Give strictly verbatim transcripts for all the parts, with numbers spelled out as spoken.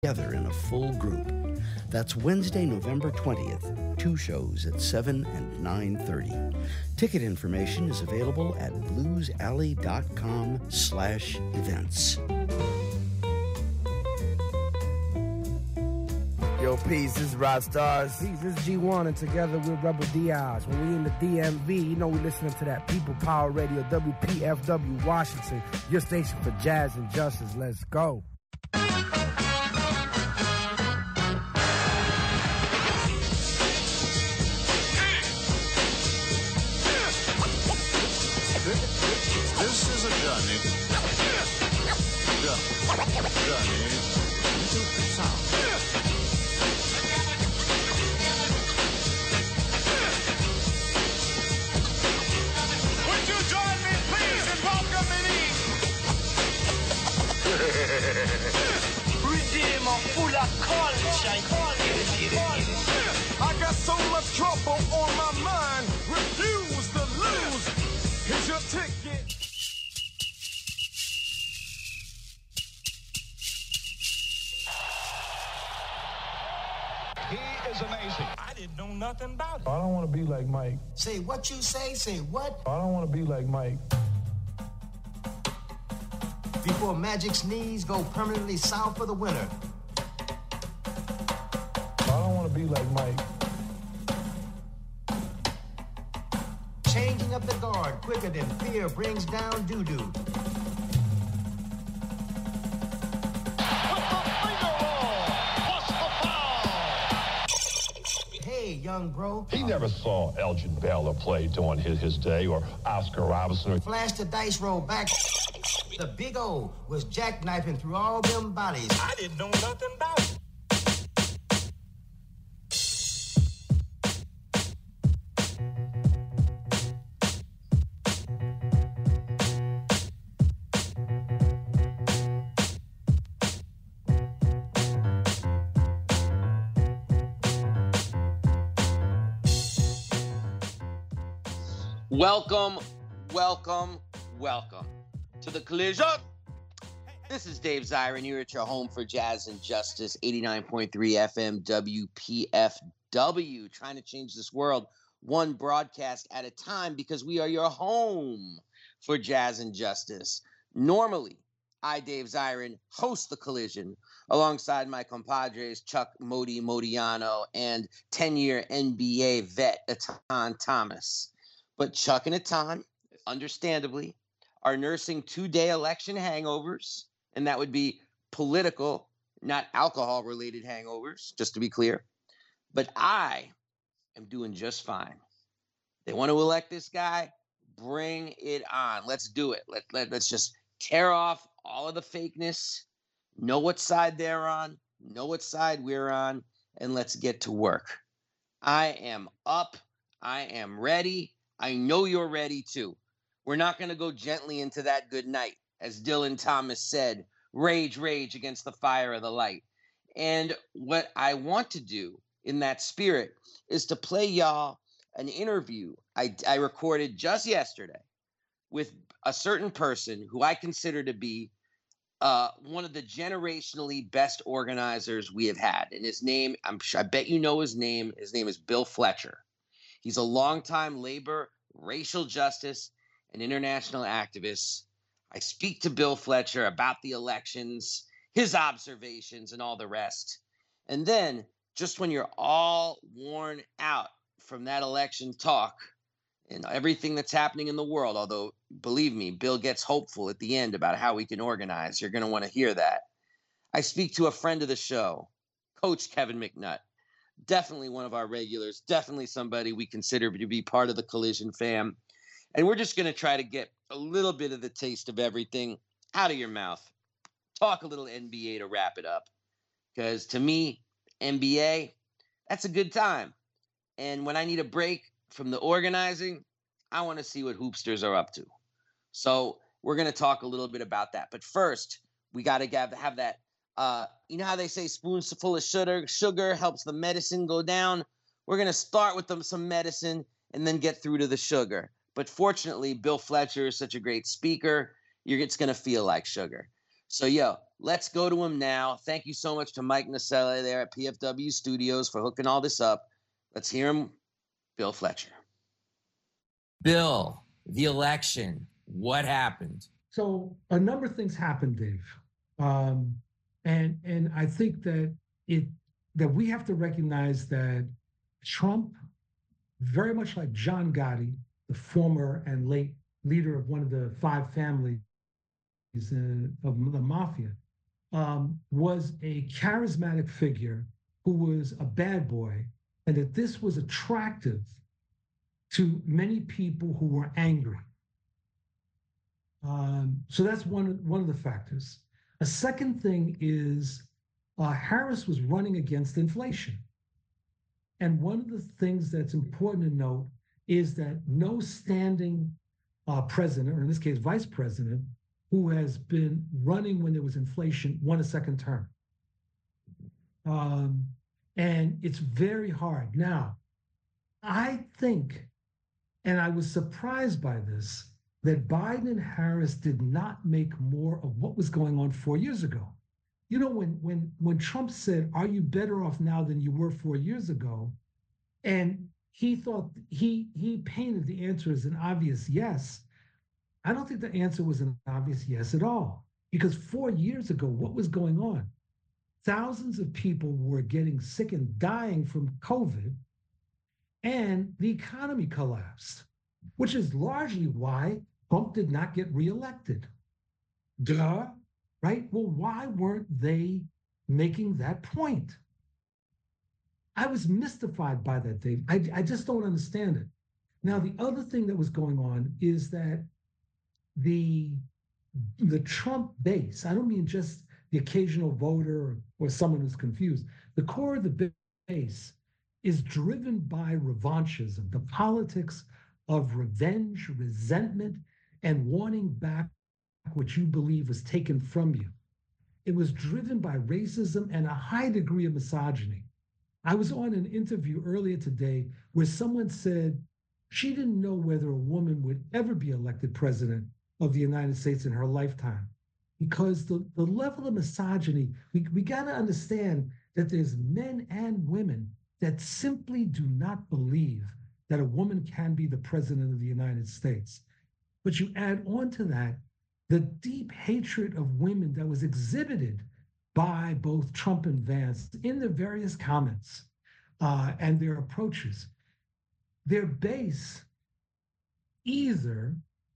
together in a full group. That's Wednesday, November twentieth. Two shows at seven and nine thirty. Ticket information is available at bluesalley.com slash events. Yo, peace, this is Rod Stars. Peace, this is G one, and together we're Rebel Diaz. When we in the D M V, you know we listening to that People Power Radio, W P F W Washington, your station for jazz and justice. Let's go. This is a journey. Journey into sound. Would you join me, please, in welcoming Redeemer full of culture. I got so much trouble on my mind. Refuse to lose. Here's your ticket. He is amazing. I didn't know nothing about it. I don't want to be like Mike. Say what you say, say what? I don't want to be like Mike. Before Magic's knees go permanently south for the winter. I don't want to be like Mike. Changing up the guard quicker than fear brings down doo-doo. Hey, young bro. He never saw Elgin Baylor play during his, his day, or Oscar Robertson. Flash the dice roll back. The big O was jackknifing through all them bodies. I didn't know nothing about it. Welcome, welcome, welcome to the Collision. This is Dave Zirin. You're at your home for Jazz and Justice, eighty-nine point three F M W P F W. Trying to change this world one broadcast at a time because we are your home for Jazz and Justice. Normally, I, Dave Zirin, host the Collision alongside my compadres Chuck Modi Modiano and ten-year N B A vet Atan Thomas. But Chuck and Atan, understandably, are nursing two-day election hangovers, and that would be political, not alcohol-related hangovers, just to be clear. But I am doing just fine. They want to elect this guy? Bring it on. Let's do it. Let, let, let's just tear off all of the fakeness, know what side they're on, know what side we're on, and let's get to work. I am up. I am ready. I know you're ready too. We're not going to go gently into that good night. As Dylan Thomas said, rage, rage against the fire of the light. And what I want to do in that spirit is to play y'all an interview I, I recorded just yesterday with a certain person who I consider to be uh, one of the generationally best organizers we have had. And his name, I'm I bet you know his name. His name is Bill Fletcher. He's a longtime labor, racial justice, and international activist. I speak to Bill Fletcher about the elections, his observations, and all the rest. And then, just when you're all worn out from that election talk and everything that's happening in the world, although, believe me, Bill gets hopeful at the end about how we can organize. You're going to want to hear that. I speak to a friend of the show, Coach Kevin McNutt. Definitely one of our regulars, definitely somebody we consider to be part of the Collision fam. And we're just going to try to get a little bit of the taste of everything out of your mouth. Talk a little N B A to wrap it up. Because to me, N B A, that's a good time. And when I need a break from the organizing, I want to see what hoopsters are up to. So we're going to talk a little bit about that. But first, we got to have, have that. Uh, you know how they say spoons full of sugar, sugar helps the medicine go down? We're going to start with them, some medicine and then get through to the sugar. But fortunately, Bill Fletcher is such a great speaker, you're, it's going to feel like sugar. So, yo, let's go to him now. Thank you so much to Mike Nacella there at P F W Studios for hooking all this up. Let's hear him, Bill Fletcher. Bill, the election, what happened? So a number of things happened, Dave. Um, and and I think that it that we have to recognize that Trump, very much like John Gotti, the former and late leader of one of the five families uh, of the mafia, um, was a charismatic figure who was a bad boy, and that this was attractive to many people who were angry. Um, so that's one, one of the factors. A second thing is uh, Harris was running against inflation. And one of the things that's important to note is that no standing uh, president, or in this case, vice president, who has been running when there was inflation, won a second term. Um, and it's very hard. Now, I think, and I was surprised by this, that Biden and Harris did not make more of what was going on four years ago. You know, when when when Trump said, "Are you better off now than you were four years ago?" and he thought he he painted the answer as an obvious yes. I don't think the answer was an obvious yes at all, because four years ago, what was going on? Thousands of people were getting sick and dying from COVID, and the economy collapsed, which is largely why Trump did not get reelected. Duh, right? Well, why weren't they making that point? I was mystified by that, Dave. I, I just don't understand it. Now, the other thing that was going on is that the, the Trump base, I don't mean just the occasional voter or, or someone who's confused, the core of the base is driven by revanchism, the politics of revenge, resentment, and wanting back what you believe was taken from you. It was driven by racism and a high degree of misogyny. I was on an interview earlier today where someone said she didn't know whether a woman would ever be elected president of the United States in her lifetime, because the, the level of misogyny, we, we got to understand that there's men and women that simply do not believe that a woman can be the president of the United States. But you add on to that the deep hatred of women that was exhibited by both Trump and Vance in their various comments uh, and their approaches. Their base either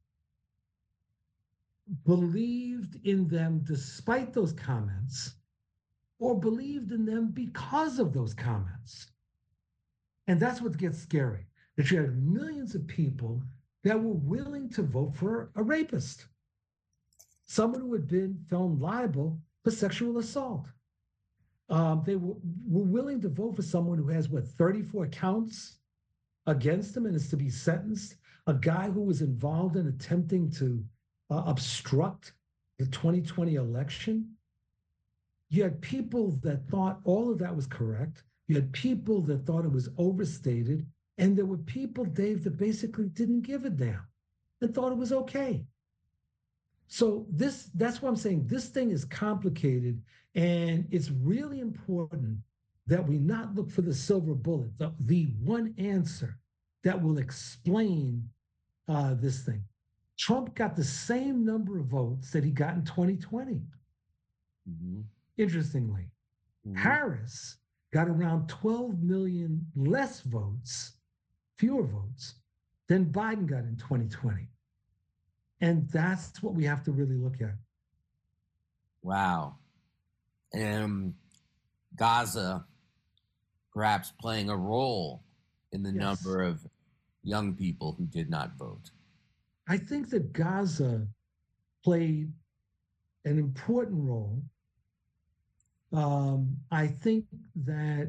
believed in them despite those comments or believed in them because of those comments. And that's what gets scary, that you had millions of people that were willing to vote for a rapist, someone who had been found liable for sexual assault. Um, they were, were willing to vote for someone who has, what, thirty-four counts against him and is to be sentenced, a guy who was involved in attempting to uh, obstruct the twenty twenty election. You had people that thought all of that was correct. You had people that thought it was overstated. And there were people, Dave, that basically didn't give a damn and thought it was okay. So this, that's why I'm saying this thing is complicated, and it's really important that we not look for the silver bullet, the, the one answer that will explain uh, this thing. Trump got the same number of votes that he got in twenty twenty. Mm-hmm. Interestingly, mm-hmm. Harris got around twelve million less votes, fewer votes, than Biden got in twenty twenty. And that's what we have to really look at. Wow. And Gaza perhaps playing a role in the yes. number of young people who did not vote. I think that Gaza played an important role. Um, I think that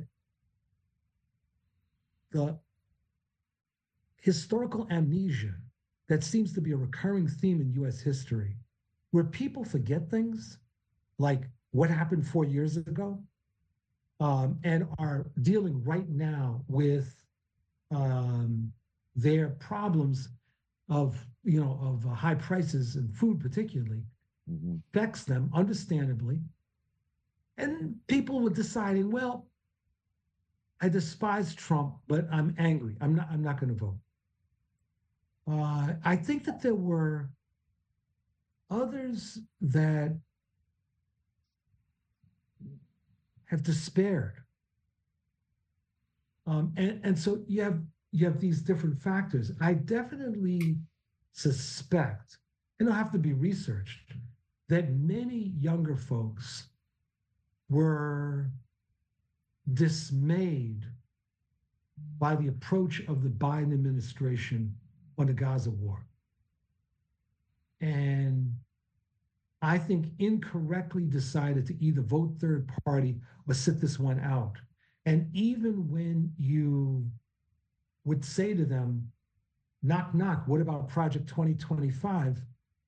the historical amnesia that seems to be a recurring theme in U S history, where people forget things like what happened four years ago, um, and are dealing right now with um, their problems of, you know, of uh, high prices and food particularly, Mm-hmm. Affects them, understandably. And people were deciding, well, I despise Trump, but I'm angry. I'm not. I'm not going to vote. Uh, I think that there were others that have despaired, um, and and so you have you have these different factors. I definitely suspect, and it'll have to be researched, that many younger folks were dismayed by the approach of the Biden administration on the Gaza war. And I think incorrectly decided to either vote third party or sit this one out. And even when you would say to them, knock, knock, what about Project twenty twenty-five?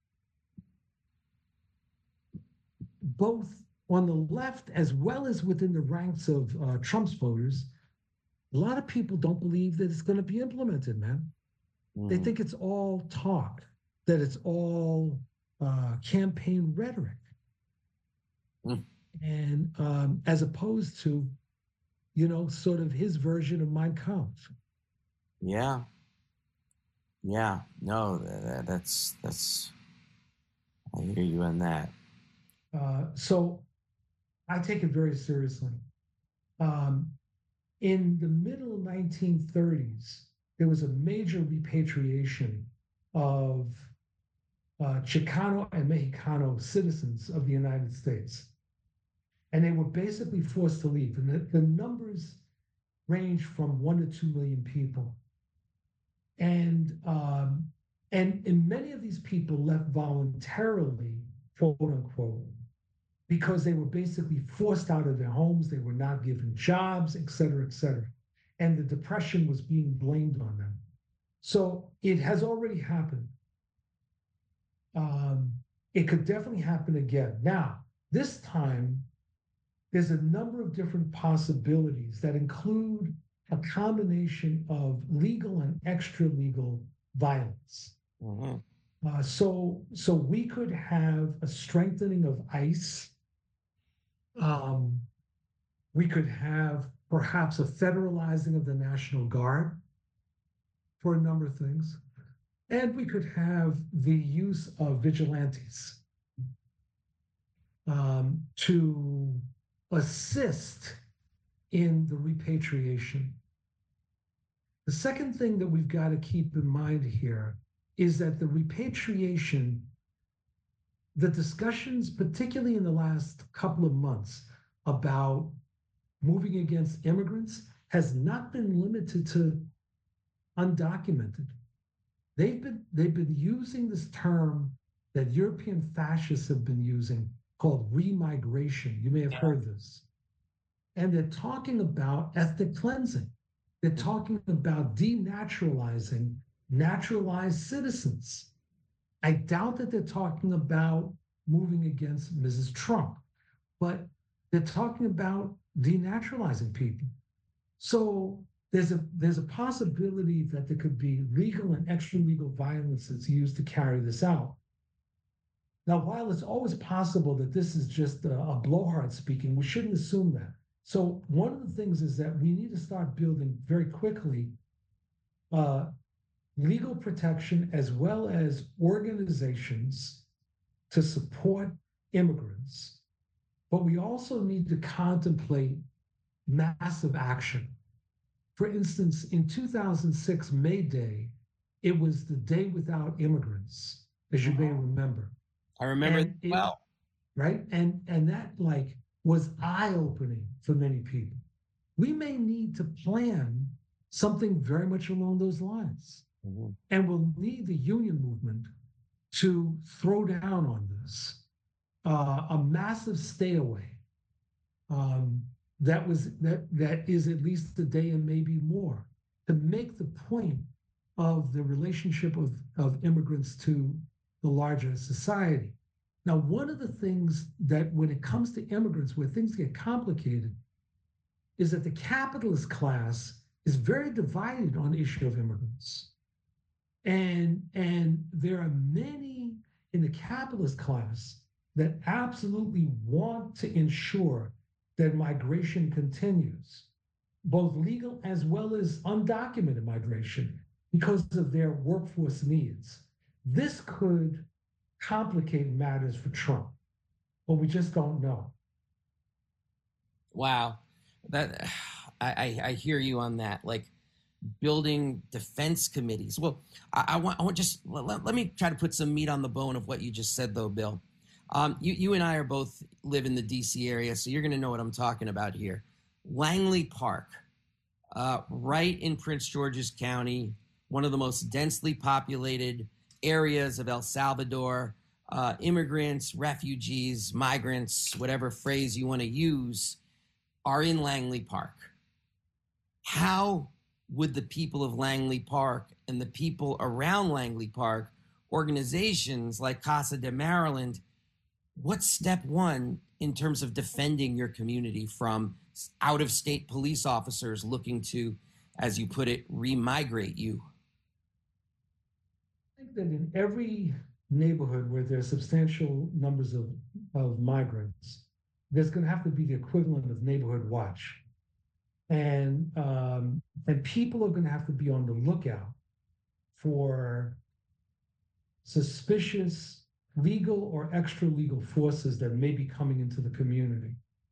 Both on the left, as well as within the ranks of uh, Trump's voters, a lot of people don't believe that it's going to be implemented, man. Mm. They think it's all talk, that it's all uh, campaign rhetoric. Mm. And um, as opposed to, you know, sort of his version of Mein Kampf. Yeah. Yeah. No, that, that's, that's, I hear you on that. Uh, so I take it very seriously. Um, in the middle nineteen thirties, there was a major repatriation of uh, Chicano and Mexicano citizens of the United States. And they were basically forced to leave. And the, the numbers range from one to two million people. And, um, and, and many of these people left voluntarily, quote unquote, because they were basically forced out of their homes. They were not given jobs, et cetera, et cetera. And the Depression was being blamed on them. So it has already happened. Um, it could definitely happen again. Now, this time, there's a number of different possibilities that include a combination of legal and extra-legal violence. Mm-hmm. Uh, so, so we could have a strengthening of ICE. Um, we could have perhaps a federalizing of the National Guard for a number of things. And we could have the use of vigilantes um, to assist in the repatriation. The second thing that we've got to keep in mind here is that the repatriation, the discussions, particularly in the last couple of months about moving against immigrants, has not been limited to undocumented. They've been, they've been using this term that European fascists have been using called remigration. You may have heard this. And they're talking about ethnic cleansing. They're talking about denaturalizing naturalized citizens. I doubt that they're talking about moving against Missus Trump, but they're talking about denaturalizing people. So there's a there's a possibility that there could be legal and extra-legal violence that's used to carry this out. Now, while it's always possible that this is just a, a blowhard speaking, we shouldn't assume that. So one of the things is that we need to start building very quickly uh, legal protection as well as organizations to support immigrants. But we also need to contemplate massive action. For instance, in two thousand six, May Day, it was the day without immigrants, as you may remember. I remember it well. Right? And, and that like was eye-opening for many people. We may need to plan something very much along those lines. Mm-hmm. And we'll need the union movement to throw down on this. Uh, a massive stay away. Um, that was that that is at least a day and maybe more, to make the point of the relationship of, of immigrants to the larger society. Now, one of the things that when it comes to immigrants, where things get complicated, is that the capitalist class is very divided on the issue of immigrants. And, and there are many in the capitalist class that absolutely want to ensure that migration continues, both legal as well as undocumented migration, because of their workforce needs. This could complicate matters for Trump, but we just don't know. Wow, that I, I, I hear you on that. Like building defense committees. Well, I, I want I want just let, let me try to put some meat on the bone of what you just said, though, Bill. Um, you you and I are both live in the D C area, so you're going to know what I'm talking about here. Langley Park, uh, right in Prince George's County, one of the most densely populated areas of El Salvador. Uh, immigrants, refugees, migrants, whatever phrase you want to use, are in Langley Park. How would the people of Langley Park and the people around Langley Park, organizations like Casa de Maryland, what's step one in terms of defending your community from out-of-state police officers looking to, as you put it, remigrate you? I think that in every neighborhood where there are substantial numbers of, of migrants, there's going to have to be the equivalent of neighborhood watch. And, um, and people are going to have to be on the lookout for suspicious legal or extra legal forces that may be coming into the community.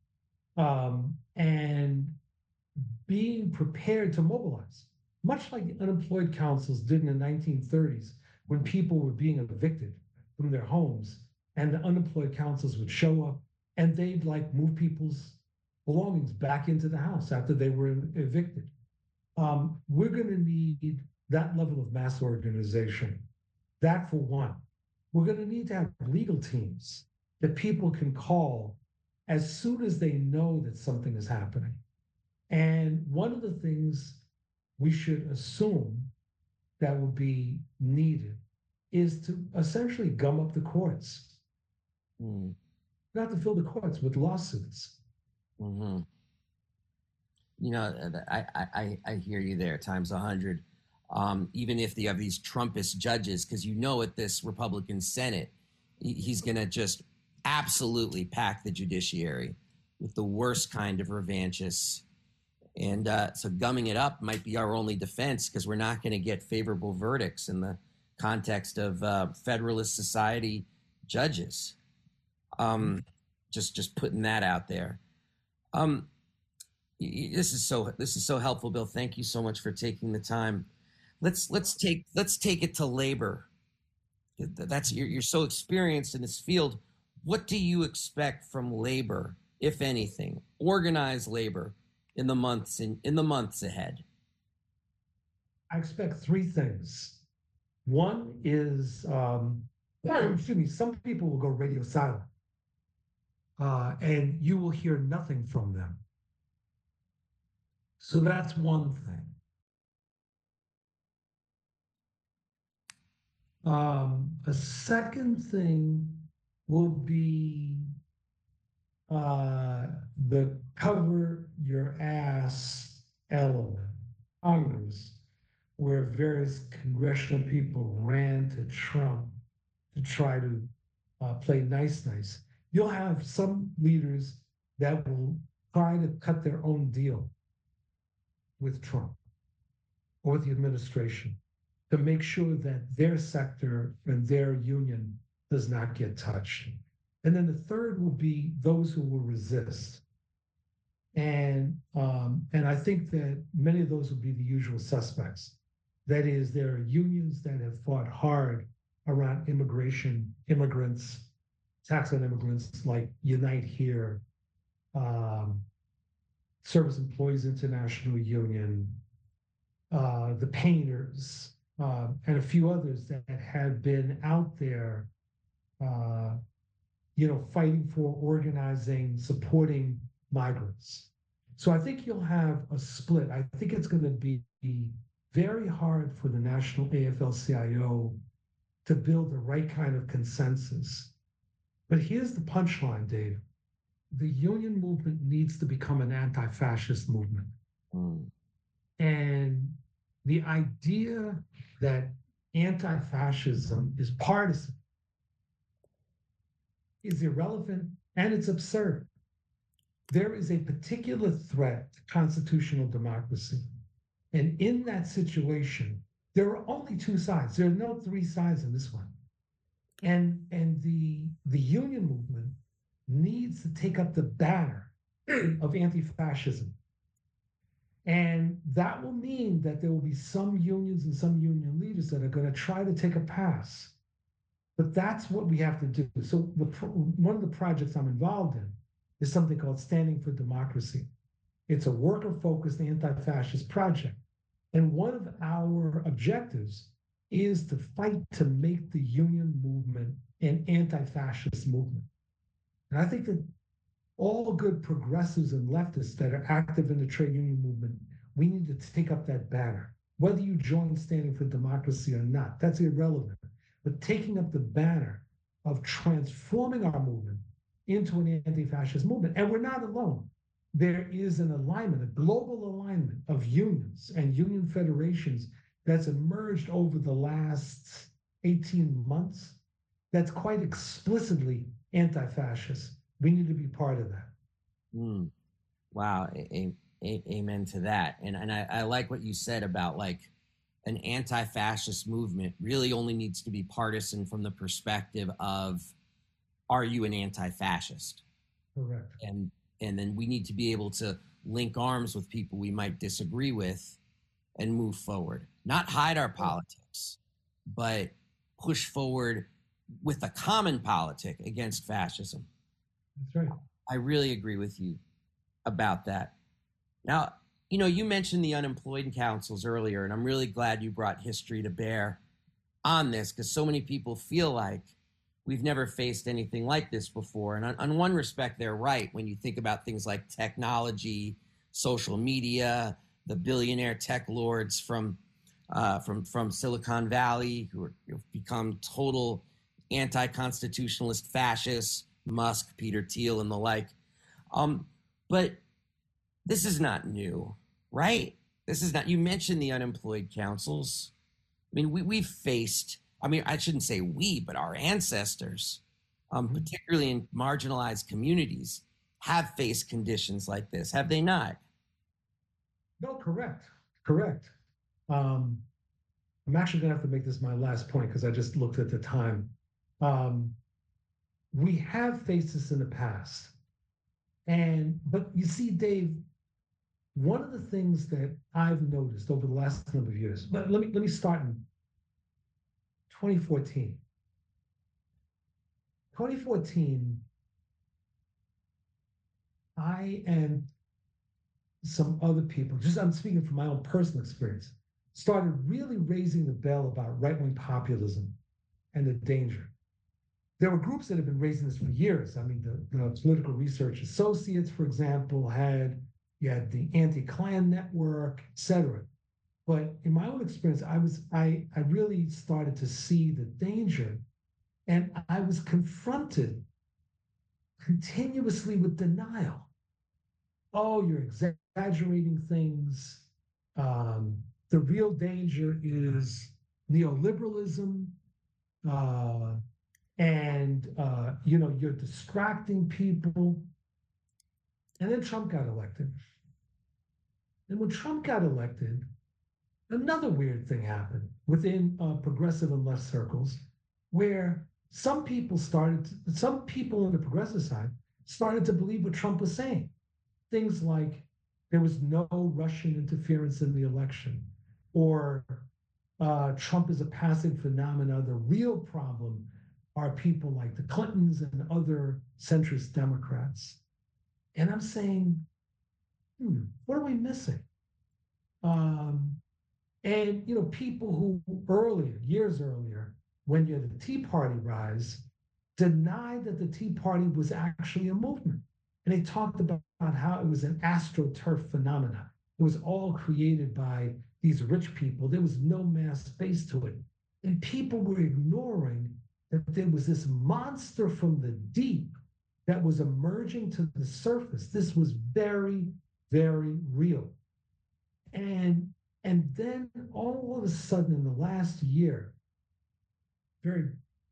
Um, and being prepared to mobilize, much like the unemployed councils did in the nineteen thirties, when people were being evicted from their homes, and the unemployed councils would show up and they'd like move people's belongings back into the house after they were evicted. Um, we're going to need that level of mass organization. That for one. We're going to need to have legal teams that people can call as soon as they know that something is happening. And one of the things we should assume that will be needed is to essentially gum up the courts. Mm. Not to fill the courts with lawsuits. Mm-hmm. You know, I, I, I hear you there times a hundred. Um, even if you have these Trumpist judges, because you know at this Republican Senate, he, he's going to just absolutely pack the judiciary with the worst kind of revanchists. And uh, so gumming it up might be our only defense, because we're not going to get favorable verdicts in the context of uh, Federalist Society judges. Um, just just putting that out there. Um, this is so this is so helpful, Bill. Thank you so much for taking the time. Let's let's take let's take it to labor. That's you're, you're so experienced in this field. What do you expect from labor, if anything, organized labor, in the months in, in the months ahead? I expect three things. One is, um, excuse me, some people will go radio silent, uh, and you will hear nothing from them. So that's one thing. Um, a second thing will be uh, the cover your ass element. Congress, where various congressional people ran to Trump to try to uh, play nice, nice. You'll have some leaders that will try to cut their own deal with Trump or with the administration to make sure that their sector and their union does not get touched. And then the third will be those who will resist. And, um, and I think that many of those will be the usual suspects. That is, there are unions that have fought hard around immigration, immigrants, tax on immigrants, like Unite Here, um, Service Employees International Union, uh, the Painters, uh, and a few others that have been out there, uh, you know, fighting for, organizing, supporting migrants. So I think you'll have a split. I think it's going to be very hard for the National A F L C I O to build the right kind of consensus. But here's the punchline, Dave. The union movement needs to become an anti-fascist movement. Mm. And the idea that anti-fascism is partisan is irrelevant and it's absurd. There is a particular threat to constitutional democracy. And in that situation, there are only two sides. There are no three sides in this one. And, and the, the union movement needs to take up the banner of anti-fascism. And that will mean that there will be some unions and some union leaders that are going to try to take a pass. But that's what we have to do. So the, one of the projects I'm involved in is something called Standing for Democracy. It's a worker-focused anti-fascist project. And one of our objectives is to fight to make the union movement an anti-fascist movement. And I think that all good progressives and leftists that are active in the trade union movement, we need to take up that banner. Whether you join Standing for Democracy or not, that's irrelevant. But taking up the banner of transforming our movement into an anti-fascist movement. And we're not alone. There is an alignment, a global alignment of unions and union federations that's emerged over the last eighteen months that's quite explicitly anti-fascist. We need to be part of that. Mm. Wow. A- a- amen to that. And, and I, I like what you said about like an anti-fascist movement really only needs to be partisan from the perspective of, are you an anti-fascist? Correct. And and then we need to be able to link arms with people we might disagree with and move forward. Not hide our politics, but push forward with a common politic against fascism. That's right. I really agree with you about that. Now, you know, you mentioned the unemployed councils earlier, and I'm really glad you brought history to bear on this because so many people feel like we've never faced anything like this before. And on, on one respect, they're right when you think about things like technology, social media, the billionaire tech lords from uh, from from Silicon Valley who have become total anti-constitutionalist fascists, Musk, Peter Thiel, and the like. Um, but this is not new, right? This is not, you mentioned the unemployed councils. I mean, we, we've faced, I mean, I shouldn't say we, but our ancestors, um, particularly in marginalized communities, have faced conditions like this, have they not? No, correct, correct. Um, I'm actually gonna have to make this my last point because I just looked at the time. Um, we have faced this in the past. And, but you see, Dave, one of the things that I've noticed over the last number of years, let, let me let me start in twenty fourteen. twenty fourteen, I and some other people, just I'm speaking from my own personal experience, started really raising the bell about right-wing populism and the danger. There were groups that have been raising this for years. I mean, the, the Political Research Associates, for example, had, you had the Anti-Klan Network, et cetera. But in my own experience, I was, I, I really started to see the danger, and I was confronted continuously with denial. Oh, you're exaggerating things. Um, the real danger is neoliberalism. Uh, and, uh, you know, you're distracting people. And then Trump got elected. And when Trump got elected, another weird thing happened within uh, progressive and left circles, where some people started, to, some people on the progressive side started to believe what Trump was saying. Things like there was no Russian interference in the election, or uh, Trump is a passive phenomena. The real problem are people like the Clintons and other centrist Democrats. And I'm saying, hmm, what are we missing? Um, and, you know, people who earlier, years earlier, when you had the Tea Party rise, denied that the Tea Party was actually a movement. And they talked about how it was an astroturf phenomena. It was all created by these rich people. There was no mass space to it. And people were ignoring that there was this monster from the deep that was emerging to the surface. This was very, very real. And, and then all of a sudden in the last year, very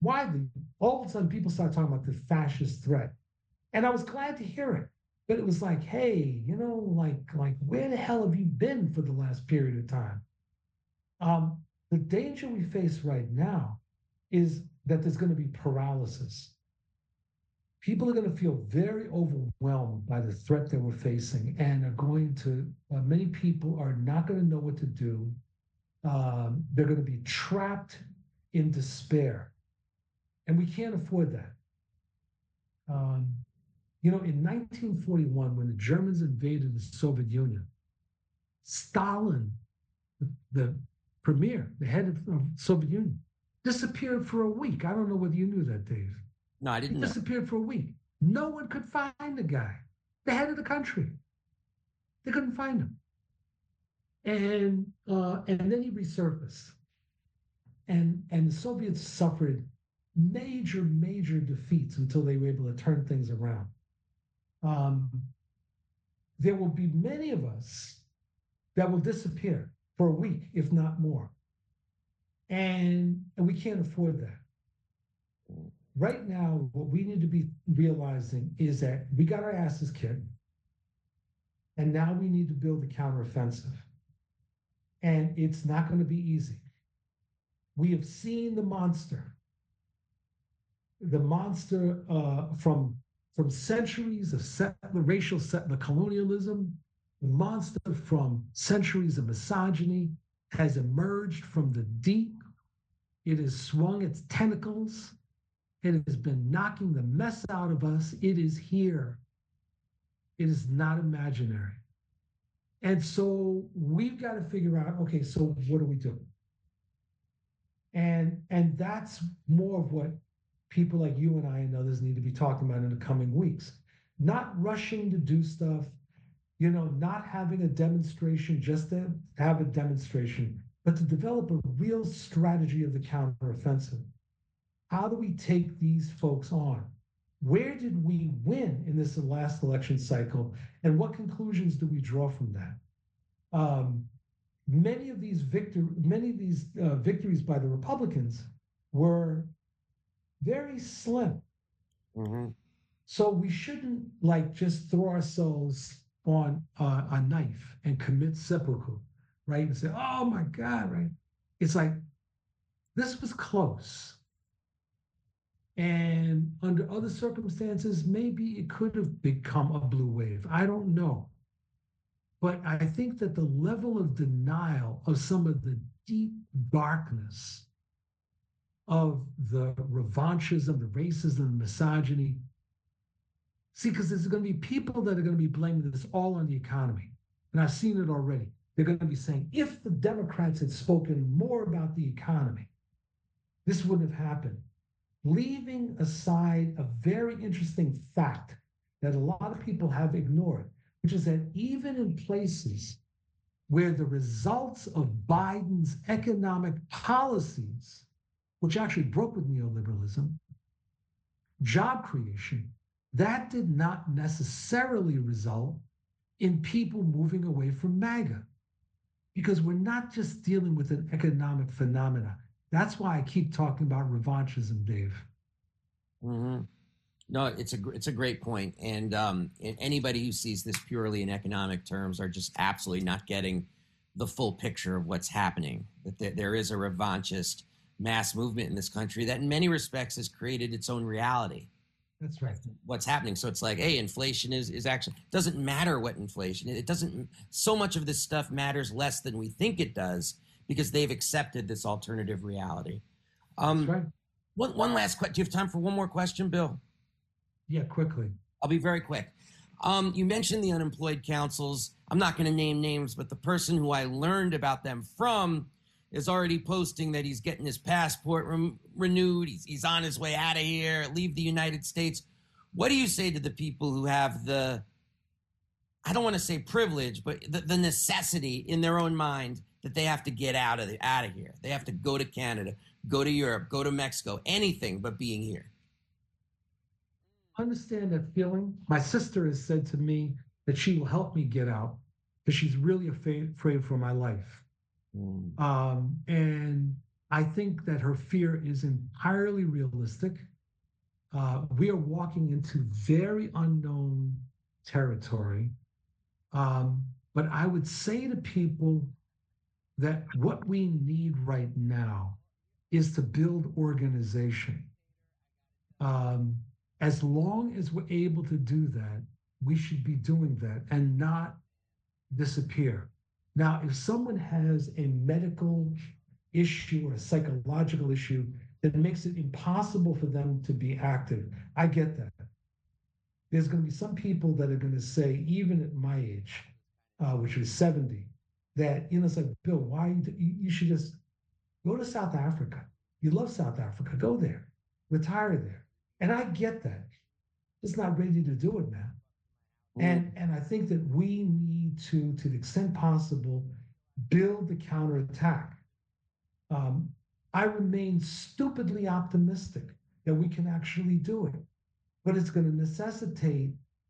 widely, all of a sudden people start talking about the fascist threat. And I was glad to hear it. But it was like, hey, you know, like, like where the hell have you been for the last period of time? Um, the danger we face right now is that there's going to be paralysis. People are going to feel very overwhelmed by the threat that we're facing and are going to, uh, many people are not going to know what to do. Um, they're going to be trapped in despair. And we can't afford that. Um, you know, in nineteen forty-one, when the Germans invaded the Soviet Union, Stalin, the, the premier, the head of the Soviet Union, disappeared for a week. I don't know whether you knew that, Dave. No, I didn't He know. disappeared for a week. No one could find the guy, the head of the country. They couldn't find him. And uh, and then he resurfaced. And, and the Soviets suffered major, major defeats until they were able to turn things around. Um, there will be many of us that will disappear for a week, if not more. And, and we can't afford that. Right now, what we need to be realizing is that we got our asses kicked, and now we need to build a counteroffensive. And it's not going to be easy. We have seen the monster, the monster uh, from, from centuries of settler, racial settler colonialism, the monster from centuries of misogyny has emerged from the deep. It has swung its tentacles. It has been knocking the mess out of us. It is here. It is not imaginary. And so we've got to figure out, okay, so what do we do? And, and that's more of what people like you and I and others need to be talking about in the coming weeks. Not rushing to do stuff, you know, not having a demonstration just to have a demonstration, but to develop a real strategy of the counteroffensive. How do we take these folks on? Where did we win in this last election cycle? And what conclusions do we draw from that? Um, many of these victor, many of these uh, victories by the Republicans were very slim. Mm-hmm. So we shouldn't like just throw ourselves on uh, a knife and commit seppuku, right? And say, oh my God, right? It's like, this was close. And under other circumstances, maybe it could have become a blue wave. I don't know. But I think that the level of denial of some of the deep darkness of the revanchism, the racism, the misogyny. See, because there's going to be people that are going to be blaming this all on the economy. And I've seen it already. They're going to be saying, if the Democrats had spoken more about the economy, this wouldn't have happened. Leaving aside a very interesting fact that a lot of people have ignored, which is that even in places where the results of Biden's economic policies, which actually broke with neoliberalism, job creation, that did not necessarily result in people moving away from MAGA. Because we're not just dealing with an economic phenomena. That's why I keep talking about revanchism, Dave. Mm-hmm. No, it's a it's a great point, and um, and anybody who sees this purely in economic terms are just absolutely not getting the full picture of what's happening. That there, there is a revanchist mass movement in this country that, in many respects, has created its own reality. That's right. What's happening? So it's like, hey, inflation is is actually doesn't matter what inflation. It doesn't. So much of this stuff matters less than we think it does, because they've accepted this alternative reality. Um, That's right. One, one last question. Do you have time for one more question, Bill? Yeah, quickly. I'll be very quick. Um, you mentioned the unemployed councils. I'm not going to name names, but the person who I learned about them from is already posting that he's getting his passport re- renewed. He's, he's on his way out of here, leave the United States. What do you say to the people who have the, I don't want to say privilege, but the, the necessity in their own mind that they have to get out of the, out of here? They have to go to Canada, go to Europe, go to Mexico, anything but being here. Understand that feeling. My sister has said to me that she will help me get out because she's really afraid, afraid for my life. Mm. Um, and I think that her fear is entirely realistic. Uh, we are walking into very unknown territory. Um, but I would say to people that what we need right now is to build organization. Um, as long as we're able to do that, we should be doing that and not disappear. Now, if someone has a medical issue or a psychological issue that makes it impossible for them to be active, I get that. There's going to be some people that are going to say, even at my age, uh, which was seventy, that, you know, it's like, Bill, why you, you should just go to South Africa. You love South Africa, go there, retire there. And I get that. Just not ready to do it, man. Mm. And and I think that we need to, to the extent possible, build the counterattack. Um, I remain stupidly optimistic that we can actually do it, but it's going to necessitate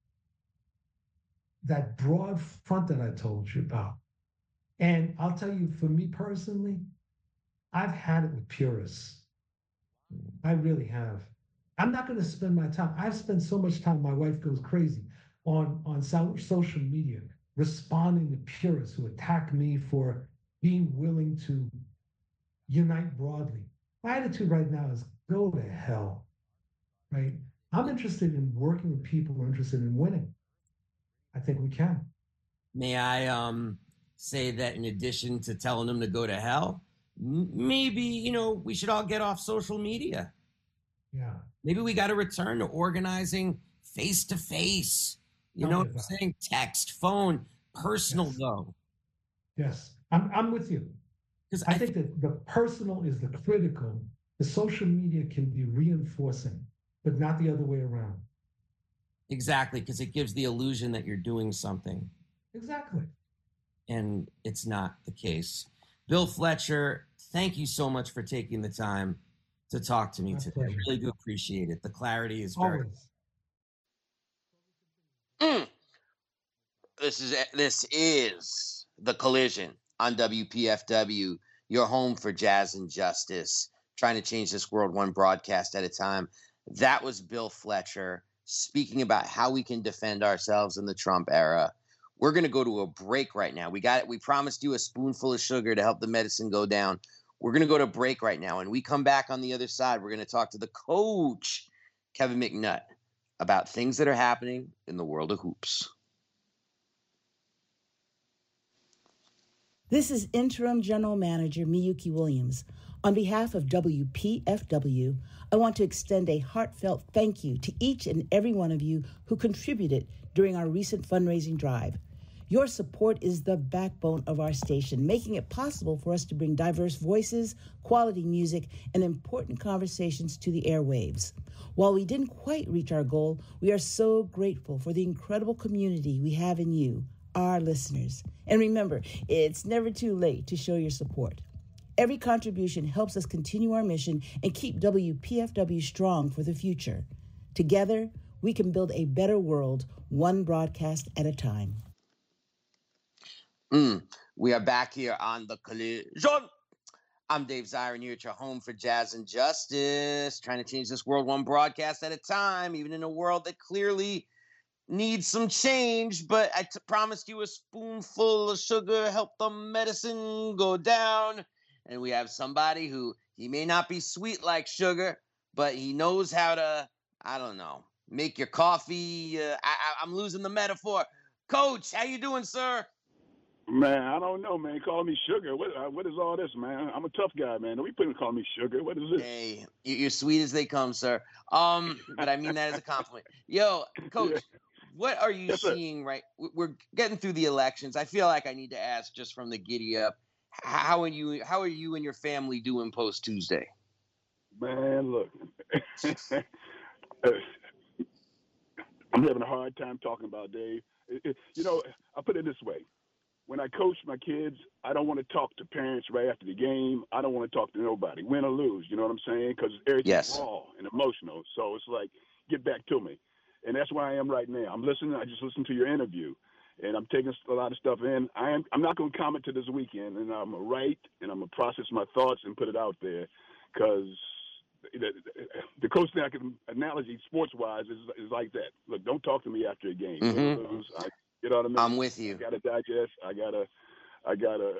that broad front that I told you about. And I'll tell you, for me personally, I've had it with purists. I really have. I'm not going to spend my time. I've spent so much time, my wife goes crazy, on, on so, social media, responding to purists who attack me for being willing to unite broadly. My attitude right now is go to hell, right? I'm interested in working with people who are interested in winning. I think we can. May I um, say that in addition to telling them to go to hell, m- maybe, you know, we should all get off social media. Yeah. Maybe we got to return to organizing face-to-face. You know what I'm saying? Text, phone, personal yes. though. Yes, I'm, I'm with you. Because I, I think th- that the personal is the critical. The social media can be reinforcing, but not the other way around. Exactly, because it gives the illusion that you're doing something. Exactly. And it's not the case. Bill Fletcher, thank you so much for taking the time to talk to me My today. Pleasure. I really do appreciate it. The clarity is very... Always. Mm. This is this is The Collision on W P F W, your home for jazz and justice, trying to change this world one broadcast at a time. That was Bill Fletcher speaking about how we can defend ourselves in the Trump era. We're going to go to a break right now. We got it. We promised you a spoonful of sugar to help the medicine go down. We're going to go to break right now. And we come back on the other side. We're going to talk to the coach, Kevin McNutt, about things that are happening in the world of hoops. This is Interim General Manager Miyuki Williams. On behalf of W P F W, I want to extend a heartfelt thank you to each and every one of you who contributed during our recent fundraising drive. Your support is the backbone of our station, making it possible for us to bring diverse voices, quality music, and important conversations to the airwaves. While we didn't quite reach our goal, we are so grateful for the incredible community we have in you, our listeners. And remember, it's never too late to show your support. Every contribution helps us continue our mission and keep W P F W strong for the future. Together, we can build a better world, one broadcast at a time. Mm, we are back here on The Collision. I'm Dave Zirin, here at your home for jazz and justice, trying to change this world one broadcast at a time, even in a world that clearly needs some change. But I t- promised you a spoonful of sugar, help the medicine go down. And we have somebody who, he may not be sweet like sugar, but he knows how to, I don't know, make your coffee. Uh, I, I, I'm losing the metaphor. Coach, how you doing, sir? Man, I don't know, man. Call me sugar. What uh, what is all this, man? I'm a tough guy, man. Don't be putting call me sugar. What is this? Hey, you're sweet as they come, sir. Um, but I mean that as a compliment. Yo, Coach, yeah. What are you yes, seeing sir. right? We're getting through the elections. I feel like I need to ask just from the giddy up. How are you? How are you and your family doing post Tuesday? Man, look, I'm having a hard time talking about Dave. It, it, you know, I put it this way: when I coach my kids, I don't want to talk to parents right after the game. I don't want to talk to nobody, win or lose. You know what I'm saying? Because everything's yes. raw and emotional. So it's like, get back to me, and that's where I am right now. I'm listening. I just listened to your interview, and I'm taking a lot of stuff in. I am, I'm not going to comment to this weekend, and I'm going to write, and I'm going to process my thoughts and put it out there, because the, the closest thing I can analogy sports-wise is, is like that. Look, don't talk to me after a game. Mm-hmm. Win or lose, I, you know what I mean? I'm with you. I got to digest. I got to, I got to,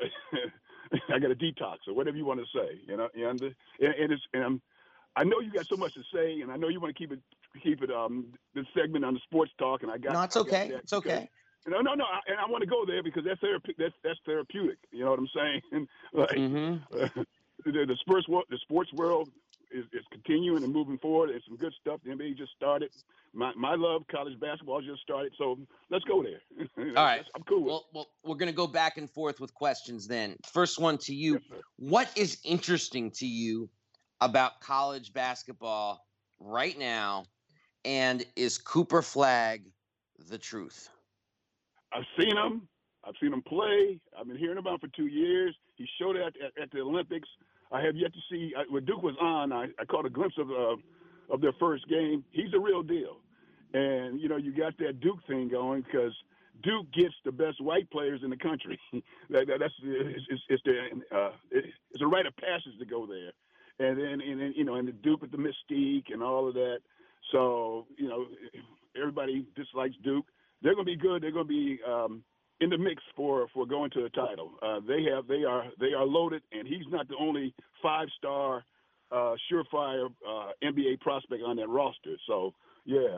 I got to detox, or whatever you want to say. You know, and, and it's, and I'm, I know you got so much to say, and I know you want to keep it, keep it, um, this segment on the sports talk, and I got. No, it's I got okay. that It's okay. No, no, no, I, and I want to go there because that's therapeutic. That's that's therapeutic. You know what I'm saying? like Mm-hmm. uh, the, the sports world, the sports world is, is continuing and moving forward. There's some good stuff. The N B A just started. My my love, college basketball just started. So let's go there. All right. I'm cool with well, well, we're going to go back and forth with questions then. First one to you. Yes, What is interesting to you about college basketball right now, and is Cooper Flagg the truth? I've seen him. I've seen him play. I've been hearing about him for two years. He showed it at, at, at the Olympics. I have yet to see I, when Duke was on. I, I caught a glimpse of uh, of their first game. He's a real deal, and you know you got that Duke thing going because Duke gets the best white players in the country. that, that, that's it's, it's, it's the uh, it's a rite of passage to go there, and then and, and you know and the Duke with the mystique and all of that. So you know everybody dislikes Duke. They're going to be good. They're going to be um, in the mix for, for going to the title. Uh, they have they are they are loaded, and he's not the only five star, uh, surefire uh, N B A prospect on that roster. So yeah.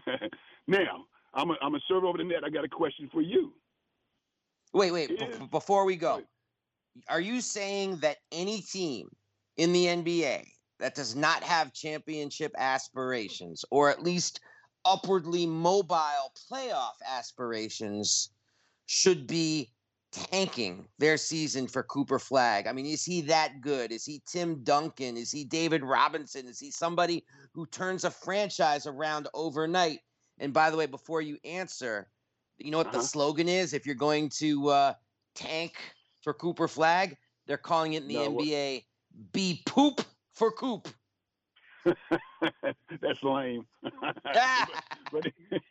Now I'm a, I'm a serve over the net. I got a question for you. Wait, wait. B- before we go, are you saying that any team in the N B A that does not have championship aspirations, or at least upwardly mobile playoff aspirations, should be tanking their season for Cooper Flagg? I mean, is he that good? Is he Tim Duncan? Is he David Robinson? Is he somebody who turns a franchise around overnight? And by the way, before you answer, you know what Uh-huh. the slogan is? If you're going to uh, tank for Cooper Flagg, they're calling it in the No, N B A what- be poop for Coop. That's lame. but,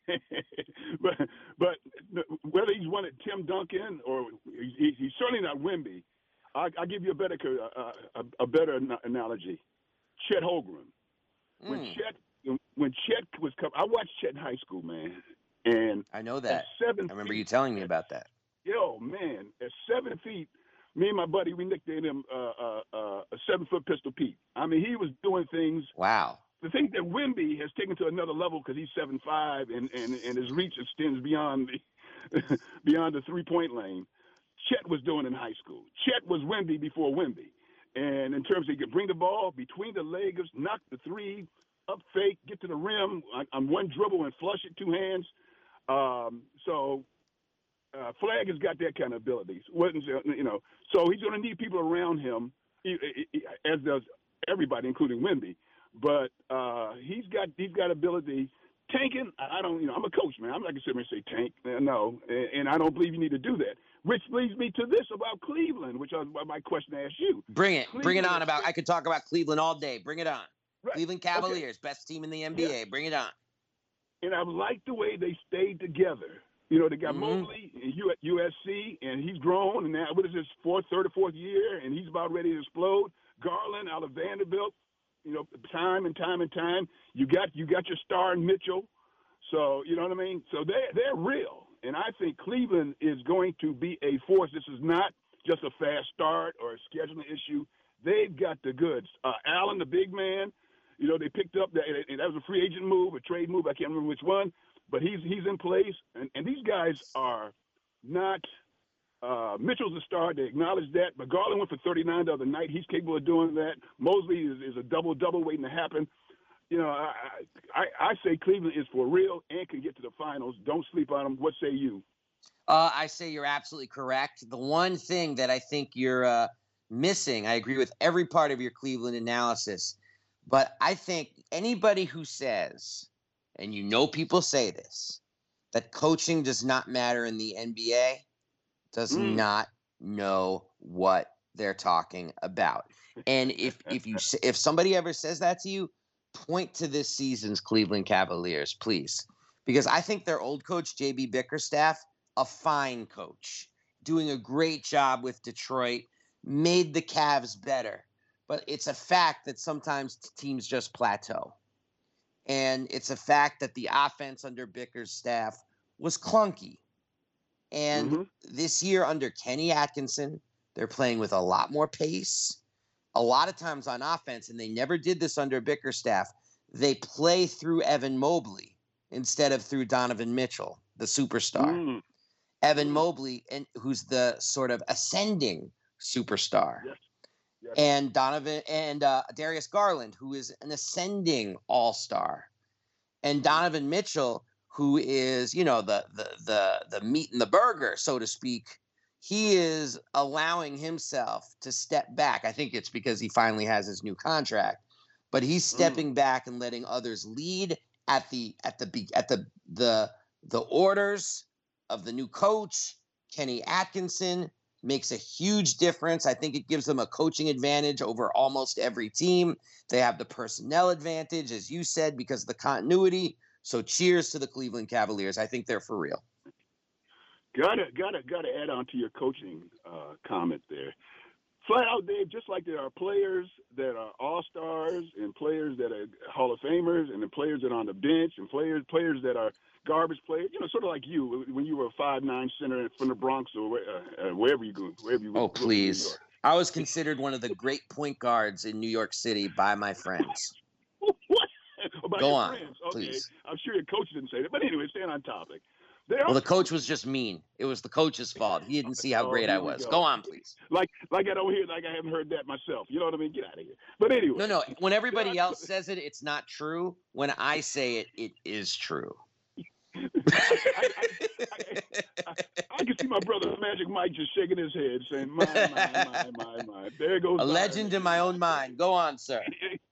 but but whether he's one at Tim Duncan or he, he's certainly not Wemby, I, I'll give you a better uh, a, a better an- analogy. Chet Holmgren. When Mm. Chet when Chet was coming, I watched Chet in high school, man, and I know that. at seven I remember feet, you telling me about that. Yo, man, at seven feet, me and my buddy, we nicknamed him uh, uh, uh, a seven-foot Pistol Pete. I mean, he was doing things. Wow. The thing that Wemby has taken to another level because he's seven five and, and, and his reach extends beyond the beyond the three-point lane. Chet was doing in high school. Chet was Wemby before Wemby. And in terms of he could bring the ball between the legs, knock the three, up fake, get to the rim on, on one dribble and flush it two hands. Um, so uh, Flagg has got that kind of ability. Wasn't you know? So he's going to need people around him, as does everybody, including Wemby. But uh, he's got he's got ability. Tanking, I don't, you know, I'm a coach, man. I'm not going to sit here and say tank. No, and, and I don't believe you need to do that. Which leads me to this about Cleveland, which was my question to ask you. Bring it. Cleveland Bring it on is- about I could talk about Cleveland all day. Bring it on. Right. Cleveland Cavaliers, best team in the N B A. Yeah. Bring it on. And I like the way they stayed together. You know, they got Mhm. Mobley and U- U S C, and he's grown, and now what is his fourth, third, or fourth year, and he's about ready to explode. Garland out of Vanderbilt, you know, time and time and time. You got you got your star in Mitchell, so you know what I mean. So they they're real, and I think Cleveland is going to be a force. This is not just a fast start or a scheduling issue. They've got the goods. Uh, Allen, the big man, you know, they picked up that, and that was a free agent move, a trade move. I can't remember which one, but he's he's in place, and, and these guys are not. Uh, Mitchell's a star. They acknowledge that. But Garland went for thirty-nine the other night. He's capable of doing that. Mosley is, is a double-double waiting to happen. You know, I, I I say Cleveland is for real and can get to the finals. Don't sleep on them. What say you? Uh, I say you're absolutely correct. The one thing that I think you're uh, missing, I agree with every part of your Cleveland analysis, but I think anybody who says, and you know people say this, that coaching does not matter in the N B A does Mm. not know what they're talking about. And if if you s- if somebody ever says that to you, point to this season's Cleveland Cavaliers, please, because I think their old coach J B Bickerstaff a fine coach, doing a great job with Detroit, made the Cavs better. But it's a fact that sometimes teams just plateau. And it's a fact that the offense under Bickerstaff was clunky. And mm-hmm. this year under Kenny Atkinson, they're playing with a lot more pace. A lot of times on offense, and they never did this under Bickerstaff, they play through Evan Mobley instead of through Donovan Mitchell, the superstar. Mm. Evan mm. Mobley, and who's the sort of ascending superstar. Yes. Yes. And Donovan and uh, Darius Garland, who is an ascending all-star. And Donovan Mitchell, who is, you know, the the the the meat and the burger, so to speak. He is allowing himself to step back. I think it's because he finally has his new contract, but he's stepping mm. back and letting others lead at the at the at the the the orders of the new coach. Kenny Atkinson makes a huge difference. I think it gives them a coaching advantage over almost every team. They have the personnel advantage, as you said, because of the continuity. So cheers to the Cleveland Cavaliers. I think they're for real. Gotta, gotta, gotta add on to your coaching uh, comment there. Flat out, Dave, just like there are players that are all-stars and players that are Hall of Famers and the players that are on the bench and players players that are garbage players, you know, sort of like you when you were a five nine center from the Bronx or uh, uh, wherever you go. Wherever you oh, please. I was considered one of the great point guards in New York City by my friends. What? About go your on, friends? Okay. Please. I'm sure your coach didn't say that. But anyway, staying on topic. Well, the coach was just mean. It was the coach's fault. He didn't see how oh, great I was. Go. go on, please. Like, like I don't hear, like I haven't heard that myself. You know what I mean? Get out of here. But anyway. No, no. When everybody else says it, it's not true. When I say it, it is true. I, I, I, I, I can see my brother Magic Mike just shaking his head, saying, "My, my, my, my, my." There goes a legend in my own mind. Go on, sir.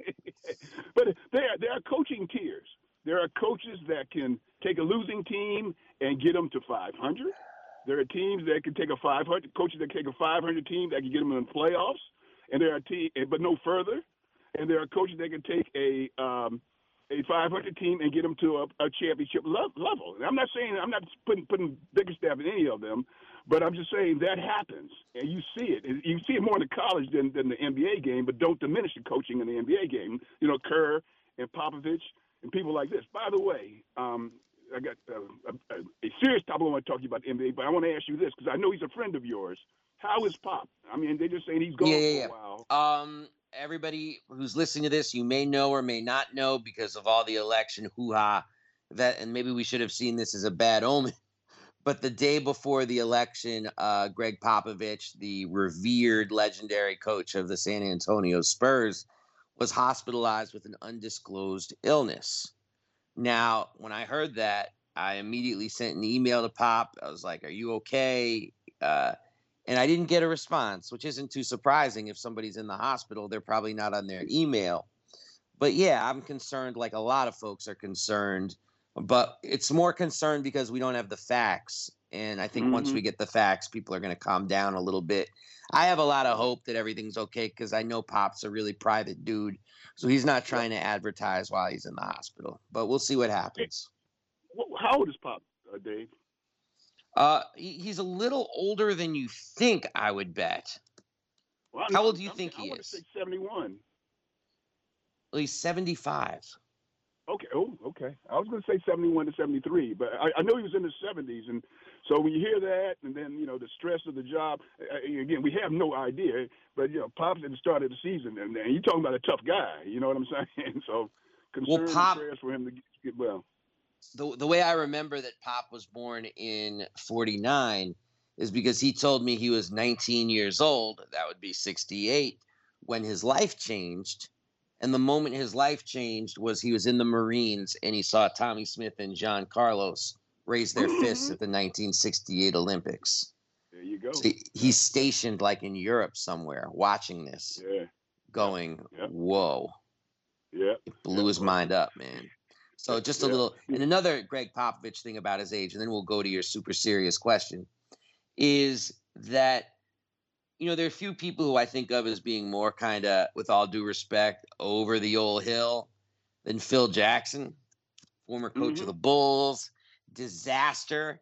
But there, there are coaching tiers. There are coaches that can take a losing team and get them to five hundred. There are teams that can take a five hundred coaches that can take a five hundred team that can get them in the playoffs, and there are te- but no further. And there are coaches that can take a um, a five hundred team and get them to a, a championship lo- level. And I'm not saying I'm not putting putting Bickerstaff in any of them, but I'm just saying that happens, and you see it. You see it more in the college than, than the N B A game, but don't diminish the coaching in the N B A game. You know, Kerr and Popovich and people like this. By the way, um, I got uh, a, a serious topic I want to talk to you about the N B A, but I want to ask you this because I know he's a friend of yours. How is Pop? I mean, they're just saying he's gone yeah, yeah, for a while. Yeah. Um, everybody who's listening to this, you may know or may not know because of all the election hoo-ha that, and maybe we should have seen this as a bad omen. But the day before the election, uh, Greg Popovich, the revered legendary coach of the San Antonio Spurs, was hospitalized with an undisclosed illness. Now, when I heard that, I immediately sent an email to Pop. I was like, are you okay? Uh, and I didn't get a response, which isn't too surprising. If somebody's in the hospital, they're probably not on their email. But yeah, I'm concerned like a lot of folks are concerned. But it's more concerned because we don't have the facts. And I think mm-hmm. once we get the facts, people are going to calm down a little bit. I have a lot of hope that everything's okay because I know Pop's a really private dude. So he's not trying to advertise while he's in the hospital. But we'll see what happens. How old is Pop, uh, Dave? Uh, he, he's a little older than you think, I would bet. Well, How old do you I'm, think I he want is? To say seventy-one. Well, he's seventy-five. Okay. Oh, okay. I was going to say seventy-one to seventy-three, but I, I know he was in his seventies. And so when you hear that and then, you know, the stress of the job, uh, again, we have no idea. But, you know, Pop's at the start of the season, and, and you're talking about a tough guy. You know what I'm saying? So concern well, Pop, and prayers for him to get well. The, the way I remember that Pop was born in forty-nine is because he told me he was nineteen years old. That would be sixty-eight when his life changed. And the moment his life changed was he was in the Marines and he saw Tommy Smith and John Carlos raise their fists at the nineteen sixty-eight Olympics. There you go. So he, he's stationed like in Europe somewhere watching this, yeah. going, yeah. whoa. Yeah. It blew yeah. his mind up, man. So just a yeah. little, and another Greg Popovich thing about his age, and then we'll go to your super serious question, is that, you know, there are a few people who I think of as being more kind of, with all due respect, over the old hill than Phil Jackson, former coach mm-hmm. of the Bulls, disaster,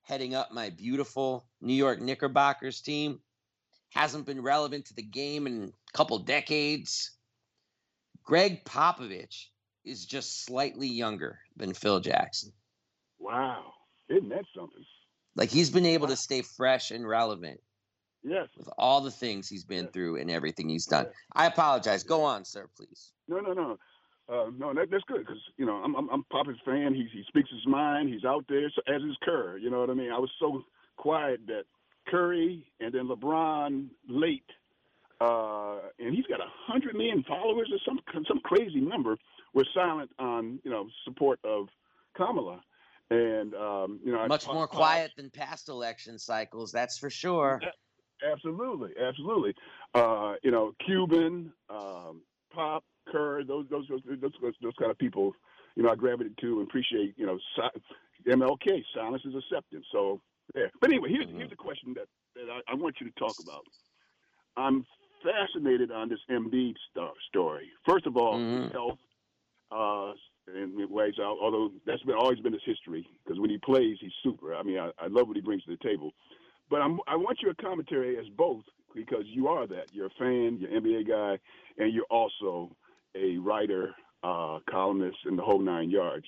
heading up my beautiful New York Knickerbockers team. Hasn't been relevant to the game in a couple decades. Greg Popovich is just slightly younger than Phil Jackson. Wow. Isn't that something? Like, he's been able to stay fresh and relevant. Yes. With all the things he's been yes. through and everything he's done. Yes. I apologize. Go on, sir, please. No, no, no. Uh, no, that, that's good because, you know, I'm, I'm, I'm Pop's fan. He, he speaks his mind. He's out there, so, as is Kerr. You know what I mean? I was so quiet that Curry and then LeBron late, uh, and he's got one hundred million followers or some some crazy number, were silent on, you know, support of Kamala. And, um, you know, much I, more Pop, quiet than past election cycles, that's for sure. Absolutely, absolutely. Uh, you know, Cuban, um, Pop, Kerr, those those those those those kind of people, you know, I gravitated to and appreciate. You know, si- M L K, silence is acceptance. So, yeah. But anyway, here's mm-hmm. here's a question that, that I, I want you to talk about. I'm fascinated on this Embiid st- story. First of all, mm-hmm. his health. Uh, in ways, although that's been always been his history, because when he plays, he's super. I mean, I, I love what he brings to the table. But I'm, I want your commentary as both, because you are that. You're a fan, you're an N B A guy, and you're also a writer, uh, columnist, and the whole nine yards.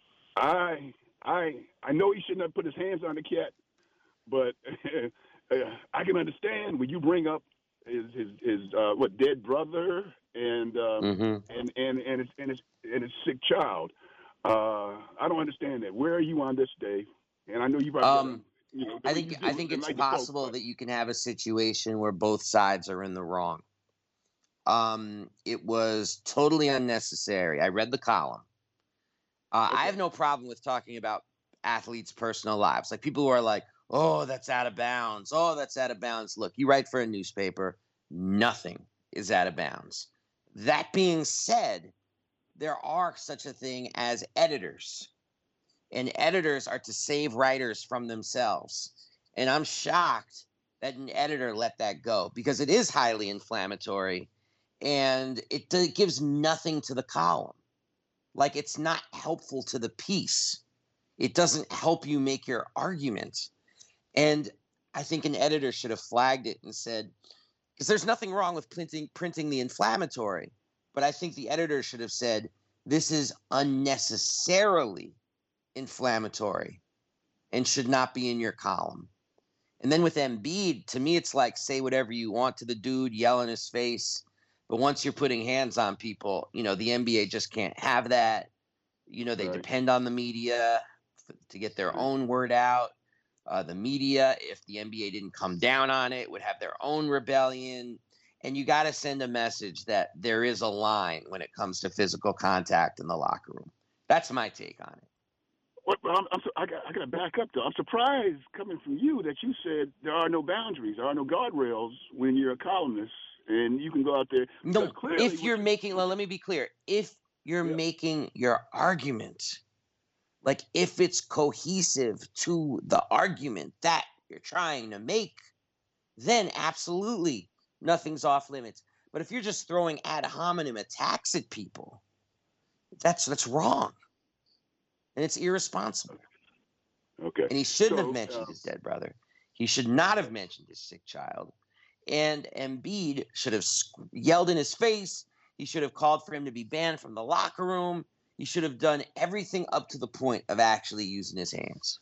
I I I know he shouldn't have put his hands on the cat, but I can understand when you bring up his his, his uh, what dead brother and um, mm-hmm. and and and his and his and his sick child. Uh, I don't understand that. Where are you on this, Dave? And I know you've already. Um, you know, I think I think it's like possible folks, that you can have a situation where both sides are in the wrong. Um, it was totally unnecessary. I read the column. Uh, okay. I have no problem with talking about athletes' personal lives. Like, people who are like, "Oh, that's out of bounds. Oh, that's out of bounds." Look, you write for a newspaper. Nothing is out of bounds. That being said, there are such a thing as editors. And editors are to save writers from themselves. And I'm shocked that an editor let that go, because it is highly inflammatory and it, it gives nothing to the column. Like, it's not helpful to the piece. It doesn't help you make your argument. And I think an editor should have flagged it and said, because there's nothing wrong with printing, printing the inflammatory, but I think the editor should have said, this is unnecessarily inflammatory and should not be in your column. And then with Embiid, to me, it's like, say whatever you want to the dude, yell in his face. But once you're putting hands on people, you know, the N B A just can't have that. You know, they right. depend on the media f- to get their own word out. Uh, the media, if the N B A didn't come down on it, would have their own rebellion. And you got to send a message that there is a line when it comes to physical contact in the locker room. That's my take on it. What, I'm, I'm, I got I got to back up, though. I'm surprised, coming from you, that you said there are no boundaries, there are no guardrails when you're a columnist, and you can go out there. No, if you're making, well, let me be clear. If you're yeah. making your argument, like if it's cohesive to the argument that you're trying to make, then absolutely nothing's off limits. But if you're just throwing ad hominem attacks at people, that's that's wrong. And it's irresponsible. Okay. And he shouldn't so, have mentioned uh, his dead brother. He should not have mentioned his sick child. And Embiid should have yelled in his face. He should have called for him to be banned from the locker room. He should have done everything up to the point of actually using his hands.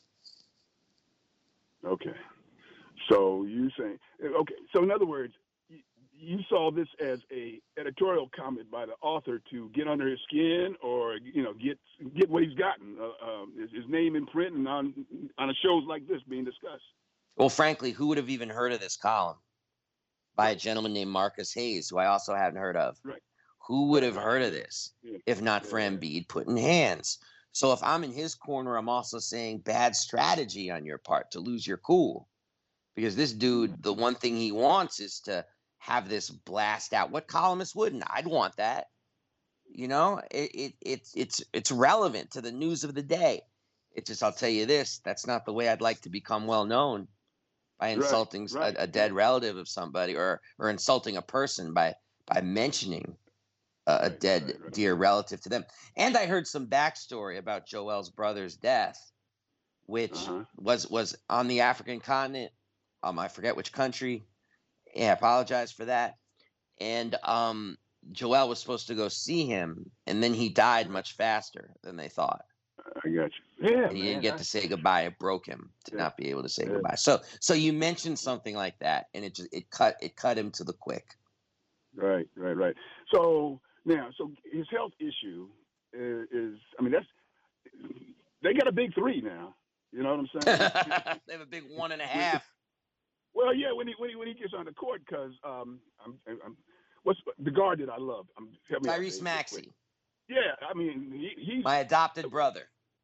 Okay. So you saying, okay. So in other words, you saw this as a editorial comment by the author to get under his skin, or you know, get get what he's gotten, uh, um, his, his name in print and on on a shows like this being discussed. Well, frankly, who would have even heard of this column by a gentleman named Marcus Hayes, who I also hadn't heard of? Right. Who would have heard of this yeah. if not for yeah. Embiid putting hands? So if I'm in his corner, I'm also saying bad strategy on your part to lose your cool, because this dude, the one thing he wants is to have this blast out. What columnist wouldn't? I'd want that. You know, it, it it's it's it's relevant to the news of the day. It's just, I'll tell you this, that's not the way I'd like to become well known, by insulting right, right. A, a dead relative of somebody, or or insulting a person by by mentioning a, a right, dead right, right. dear relative to them. And I heard some backstory about Joel's brother's death, which Uh-huh. was was on the African continent. Um, I forget which country. Yeah, I apologize for that. And um, Joel was supposed to go see him, and then he died much faster than they thought. I got you. Yeah, And he man. didn't get I- to say goodbye. It broke him to Yeah. not be able to say Yeah. goodbye. So, so you mentioned something like that, and it just it cut it cut him to the quick. Right, right, right. So now, so his health issue is, is I mean, that's they got a big three now. You know what I'm saying? They have a big one and a half. Well, yeah, when he when he when he gets on the court, because um, I'm, I'm what's the guard that I love? I'm, help me out, Tyrese Dave, Maxey, real quick. Yeah, I mean, he, he's my adopted brother,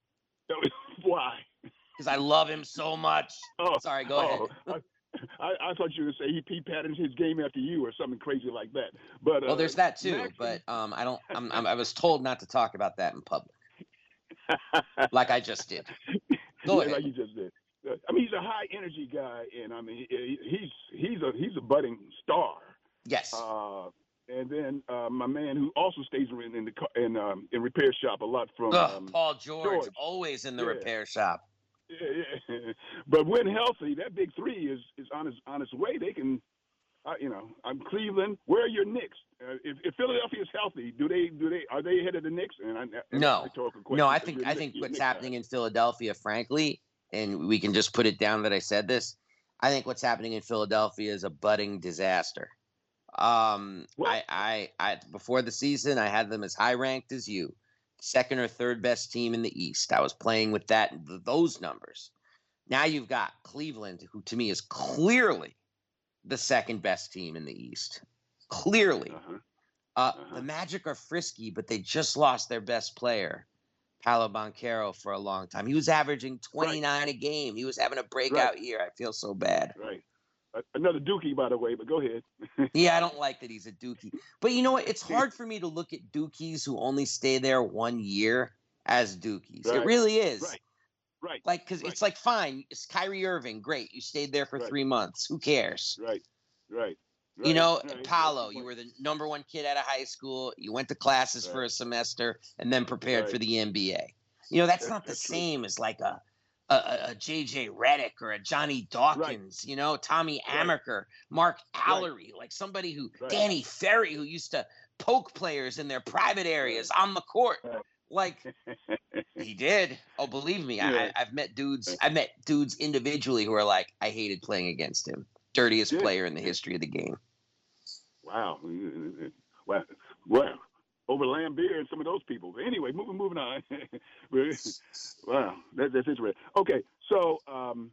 why? because I love him so much. Oh, Sorry, go ahead. oh, I, I, I thought you were going to say he, he patterns his game after you or something crazy like that. But Well, uh, there's that too, Maxey- but um, I don't. I'm, I'm, I was told not to talk about that in public, like I just did. Go yeah, ahead. like you just did. Uh, I mean, he's a high energy guy, and I mean, he, he's he's a he's a budding star. Yes. Uh, and then uh, my man who also stays in in the car- in um, in repair shop a lot from Ugh, um, Paul George, George. always in the Yeah. repair shop. yeah, yeah. But when healthy, that big three is is on his on his way. They can, uh, you know, I'm Cleveland. Where are your Knicks? Uh, if, if Philadelphia is healthy, do they do they are they ahead of the Knicks? And I, and No, that's a rhetorical question, no. I because think you're I Knicks- think you're what's Knicks happening guy. in Philadelphia, frankly, and we can just put it down that I said this. I think what's happening in Philadelphia is a budding disaster. Um, Well- I, I, I, before the season, I had them as high ranked as you, second or third best team in the East. I was playing with that, those numbers. Now you've got Cleveland, who to me is clearly the second best team in the East. Clearly. Uh-huh. Uh, Uh-huh. The Magic are frisky, but they just lost their best player, Paolo Banchero, for a long time. He was averaging twenty-nine a game. He was having a breakout year. I feel so bad. Right. Uh, another Dookie, by the way, but go ahead. Yeah, I don't like that he's a Dookie. But you know what? It's hard for me to look at Dookies who only stay there one year as Dookies. It Right. really is. Right. Right. Like, because Right. it's like, fine, it's Kyrie Irving. Great. You stayed there for Right. three months. Who cares? Right. Right. You Right. know, Right. That's Paolo, the you point. were the number one kid out of high school. You went to classes for Right. a semester and then prepared for Right. the N B A. You know, that's That's- not the that's true. same as like a a, a- a J J Redick or a Johnny Dawkins, you know, Tommy Right. Amaker, Mark Allery, like somebody who, Right. Danny Ferry, who used to poke players in their private areas on the court. Right. Like, he did. Oh, believe me, Yeah. I, I've met dudes. I've met dudes individually who are like, I hated playing against him. Dirtiest Yeah. player in the history of the game. Wow. Wow. Wow. Over Lambeer and some of those people. But anyway, moving moving on. Wow. That, that's interesting. Okay. So um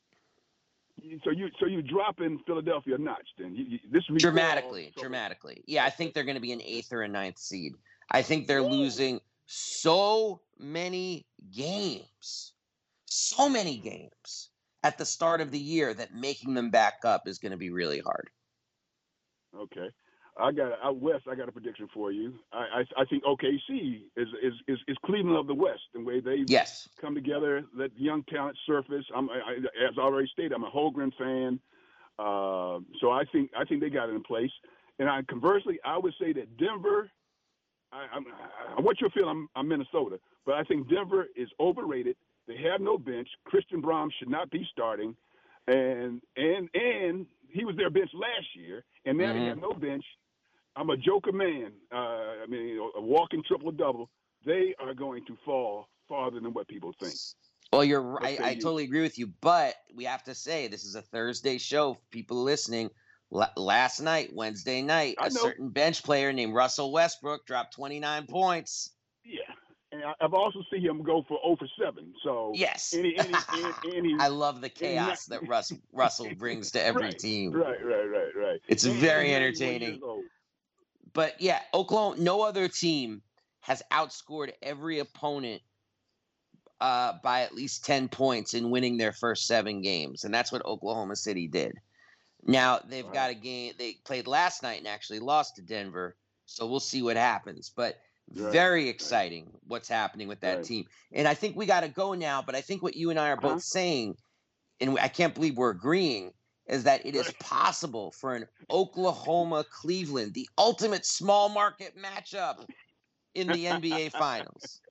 you- so you so you drop in Philadelphia a notch then. You, you, this recall- Dramatically, so- dramatically. Yeah, I think they're going to be an eighth or a ninth seed. I think they're losing so many games, so many games at the start of the year that making them back up is going to be really hard. Okay. I got out west. I got a prediction for you. I I, I think O K C is, is is is Cleveland of the West, the way they Yes. come together, let young talent surface. I'm I, I, as I already stated, I'm a Holmgren fan, uh, so I think I think they got it in place. And I conversely, I would say that Denver. I, I'm, I want you to feel I'm, I'm Minnesota, but I think Denver is overrated. They have no bench. Christian Braun should not be starting, and and and he was their bench last year, and now Mhm. they have no bench. I'm a joker man. Uh, I mean, a walking triple double. They are going to fall farther than what people think. Well, you're What right. say I you? totally agree with you. But we have to say this is a Thursday show. For people listening, La- last night, Wednesday night, I a know. certain bench player named Russell Westbrook dropped twenty-nine points. Yeah, and I, I've also seen him go for zero for seven. So Yes. and he, and he, and, and he, I love the and he chaos not- that Russ, Russell brings to every right, team. Right, right, right, right. It's And- very and ninety-one entertaining. years old. But yeah, Oklahoma, no other team has outscored every opponent uh, by at least ten points in winning their first seven games. And that's what Oklahoma City did. Now, they've Wow. got a game. They played last night and actually lost to Denver. So we'll see what happens. But Right, very right. exciting what's happening with that Right. team. And I think we got to go now. But I think what you and I are both Uh-huh. saying, and I can't believe we're agreeing, is that it is Right. possible for an Oklahoma Cleveland, the ultimate small market matchup in the N B A Finals.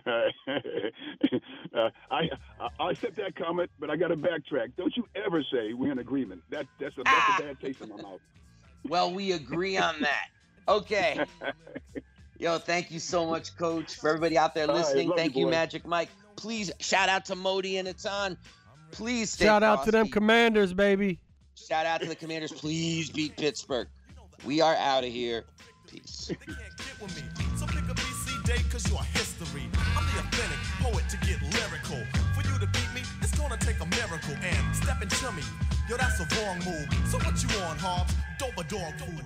uh, I, I I accept that comment, but I got to backtrack. Don't you ever say we're in agreement. That that's a, that's ah. a bad taste in my mouth. Well, we agree on that. Okay. Yo, thank you so much, Coach. For everybody out there listening, right, thank you, you Magic Mike. Please shout out to Modi and It's On. Please stay shout out frosty. to them Commanders, baby. Shout out to the Commanders. Please beat Pittsburgh. We are out of here. Peace. So pick a B C day because you're history. I'm the authentic poet to get lyrical. For you to beat me, it's gonna take a miracle. And step into me, yo, that's a wrong move. So what you on, Hobbs? Dope a dog food.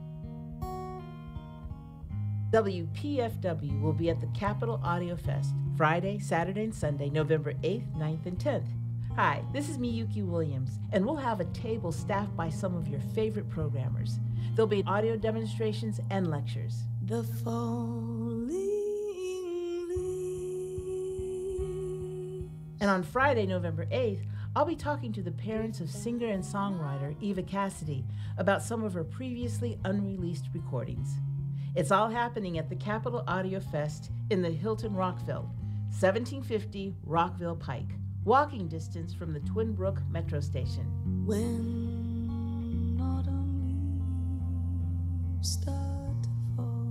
W P F W will be at the Capitol Audio Fest Friday, Saturday, and Sunday, November eighth, ninth, and tenth. Hi, this is Miyuki Williams, and we'll have a table staffed by some of your favorite programmers. There'll be audio demonstrations and lectures. The falling leaves. And on Friday, November eighth, I'll be talking to the parents of singer and songwriter Eva Cassidy about some of her previously unreleased recordings. It's all happening at the Capitol Audio Fest in the Hilton Rockville, seventeen fifty Rockville Pike, walking distance from the Twin Brook Metro Station. When autumn leaves start to fall,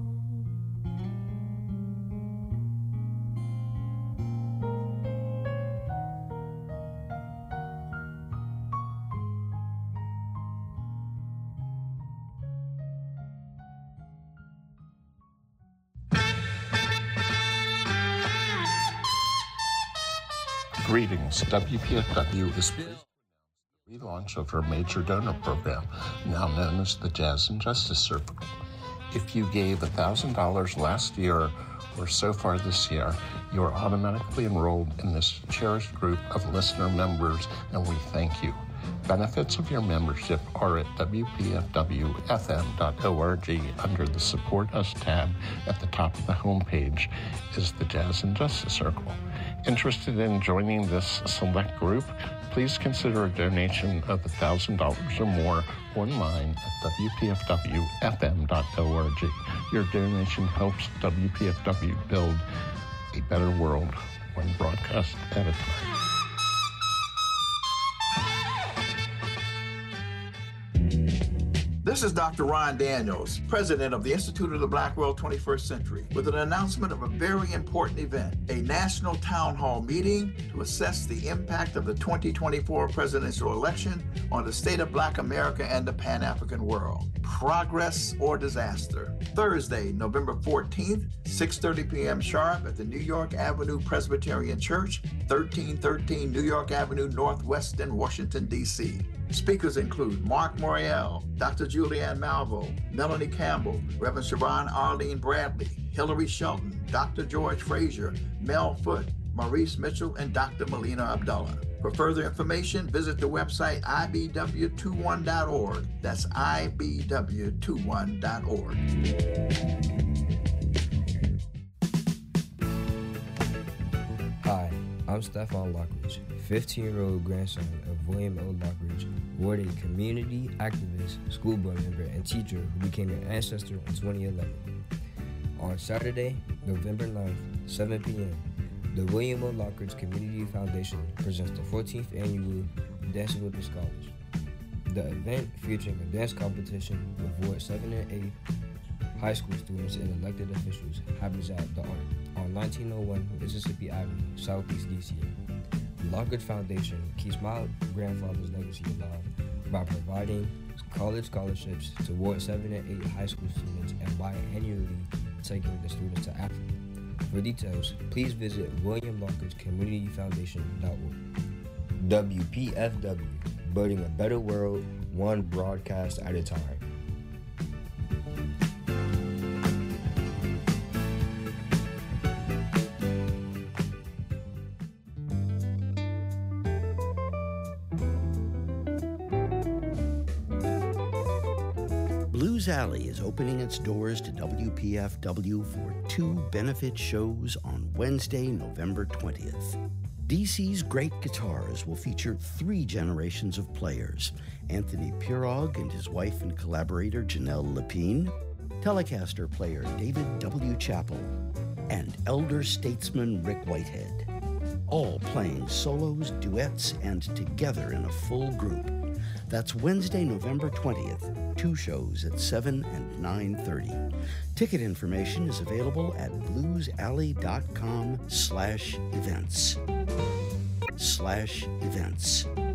Greetings. W P F W is the relaunch of our major donor program, now known as the Jazz and Justice Circle. If you gave one thousand dollars last year or so far this year, you are automatically enrolled in this cherished group of listener members, and we thank you. Benefits of your membership are at W P F W F M dot org. Under the Support Us tab at the top of the homepage is the Jazz and Justice Circle. Interested in joining this select group? Please consider a donation of one thousand dollars or more online at W P F W F M dot org. Your donation helps W P F W build a better world, one broadcast at a time. This is Doctor Ron Daniels, president of the Institute of the Black World twenty-first Century, with an announcement of a very important event, a national town hall meeting to assess the impact of the twenty twenty-four presidential election on the state of Black America and the Pan-African world. Progress or disaster. Thursday, November fourteenth, six thirty p.m. sharp at the New York Avenue Presbyterian Church, thirteen thirteen New York Avenue Northwest in Washington, D C Speakers include Mark Morial, Doctor Julianne Malvo, Melanie Campbell, Reverend Siobhan Arlene Bradley, Hillary Shelton, Doctor George Frazier, Mel Foote, Maurice Mitchell, and Doctor Melina Abdullah. For further information, visit the website I B W twenty-one dot org. That's I B W twenty-one dot org. Hi, I'm Stefan Lockridge, fifteen-year-old grandson of William O. Lockridge, Ward, a community activist, school board member, and teacher who became an ancestor in twenty eleven. On Saturday, November ninth, seven p.m., the William O. Lockridge Community Foundation presents the fourteenth Annual Dancing with the Scholars. The event, featuring a dance competition with Ward seven and eight high school students and elected officials, happens at The Art on nineteen oh one Mississippi Avenue, Southeast D C. The Lockridge Foundation keeps my grandfather's legacy alive by providing college scholarships to Ward seven and eight high school students and by annually taking the students to Africa. For details, please visit william lockridge community foundation dot org. W P F W, building a better world, one broadcast at a time. Blues Alley is opening its doors to W P F W for two benefit shows on Wednesday, November twentieth. D C's Great Guitars will feature three generations of players: Anthony Pirog and his wife and collaborator Janelle Lepine, Telecaster player David W. Chappell, and elder statesman Rick Whitehead, all playing solos, duets, and together in a full group. That's Wednesday, November twentieth, two shows at seven and nine thirty. Ticket information is available at bluesalley.com slash events. Slash events.